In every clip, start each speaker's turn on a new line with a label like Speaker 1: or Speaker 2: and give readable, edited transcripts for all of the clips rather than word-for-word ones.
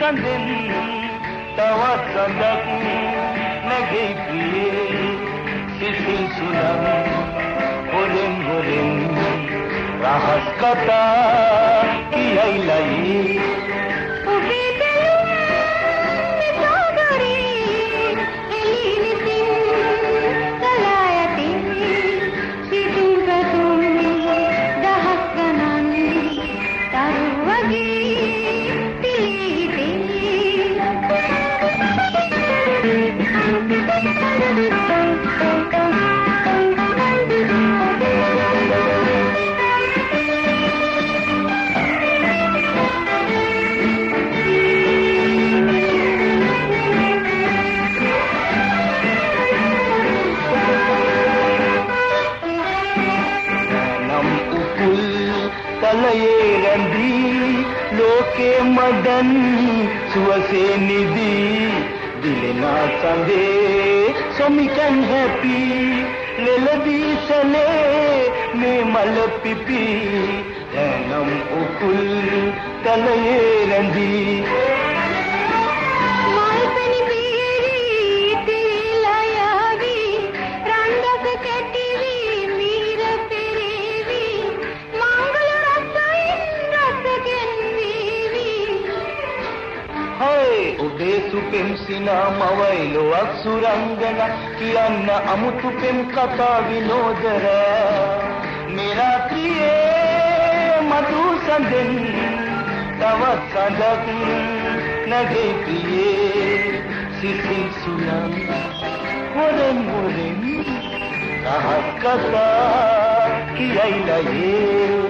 Speaker 1: සඳෙන් තවත් සඳක් නැගෙයි ප්‍රියේ සිසිල් සුළං හොරෙන් හොරෙන් රහස් කතා කියයි ලයි
Speaker 2: ඔබේ බැලුම් සාගරේ එළි විසින් සලා යටින් සිතුම් පැතුම් දහස් ගණන් තරු වගේ පිළිහිටේ
Speaker 1: තලයේ රැඳී ලෝකේ මදන් සුවසේ නිදී දිලනා සඳේ සොමිකන් හැපි ලෙලදී සනේ මේ මල පිපි එනම් උකුල් තලයේ රැඳී
Speaker 2: මල්පනි බීරි තිලයවි රණ්ඩක කැටිවි මීර පෙරේවි මංගල රසයින් රසගෙන් වීවි
Speaker 1: හොයි ඔබේ සුපෙම් සිනාමවයි ලොවක් සුරංගන කියන්න අමුතු පෙම් කතා විනෝදර මේ රාත්‍රියේ මధు සඳෙන් තවත් සඳක් නැගෙයි ප්‍රියේ සිසිල් සුළං හොරෙන් හොරෙන් රහස් කතා කියයි ලයේ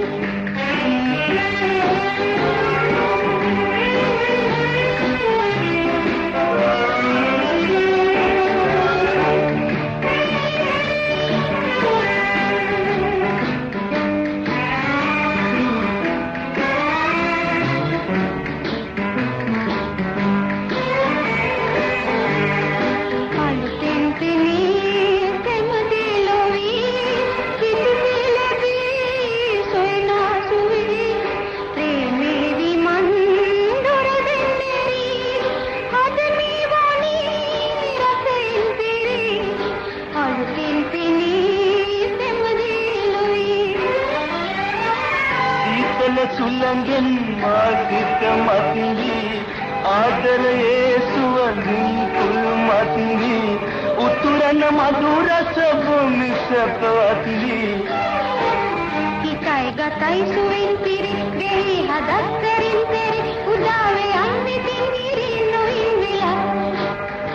Speaker 1: සුළඟෙන් මාසිත මතිවි ආදරයේ සුවඳින් කුල් මතිවි උතුරන මధుර සබුමි සපවතිවි
Speaker 2: හිතයි ගතයි සුවින් පිරි දෙහි හදක් කරින් පෙරි උදාවේ අන්විතින් ගිරි නොයින් විලා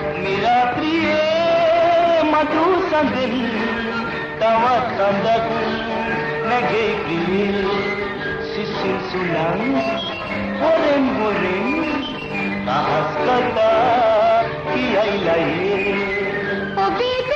Speaker 1: නිරාත්‍රියේ මధు සඳෙන් තවත් සඳක් නැගෙයි ප්‍රියේ සිසිල් සුළං හොරෙන් හොරෙන් රහස් කතා කියයි ලයේ
Speaker 2: ඔබේ